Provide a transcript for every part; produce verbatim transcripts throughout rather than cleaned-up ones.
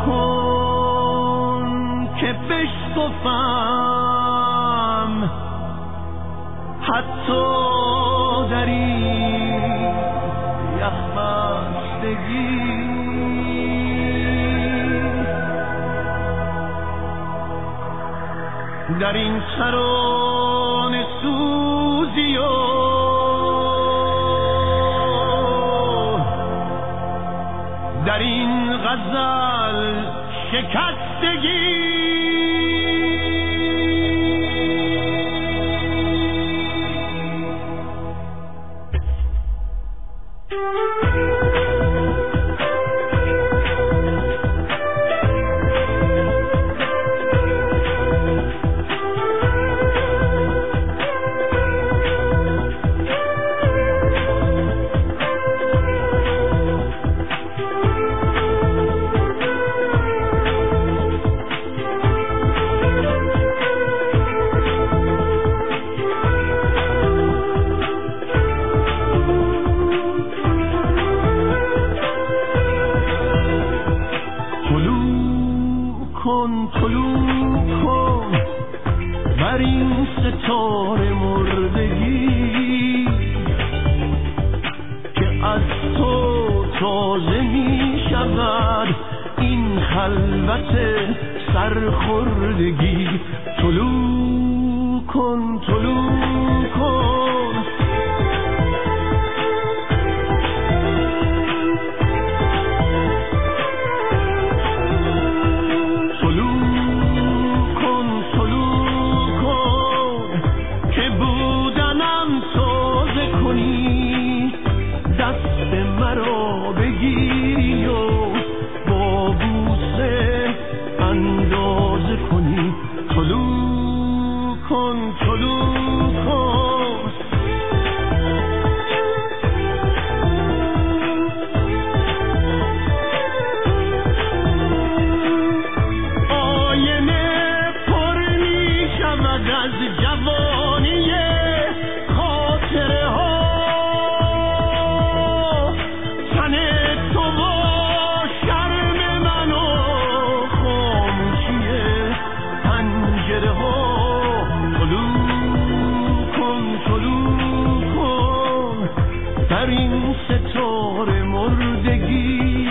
کن که بشکفم حتی در این یخبستگی. در این ترانه سوزی و در این غزل شکستگی کن طلوع کن بر این ستاره مردگی که از تو تازه می شود این خلوت سرخوردگی. طلوع کن طلوع کن در این ستاره مردگی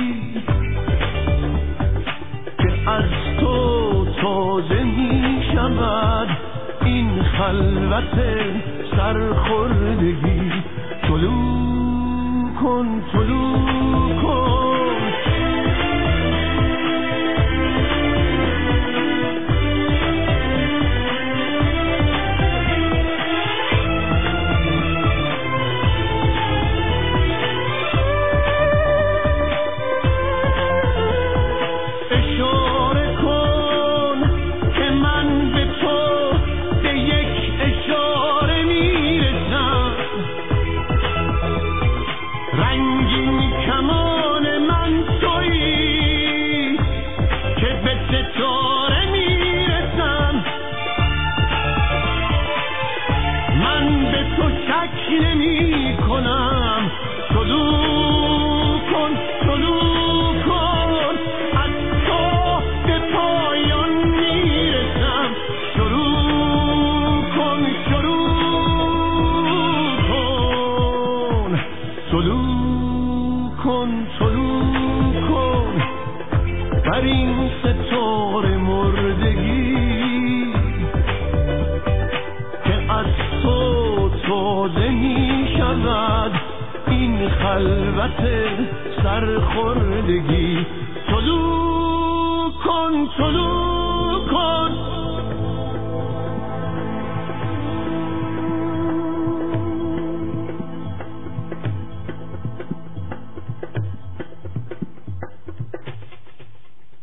که از تو تازه می شود این خلوت سرخوردگی. طلوع کن طلوع کن نمی کنم. طلوع کن طلوع کن از تو به پایان میرسم. شروع کن شروع کن طلوع کن طلوع کن بر این ستاره مردگی که از تو تازه می شود این خلوت سرخوردگی. طلوع کن طلوع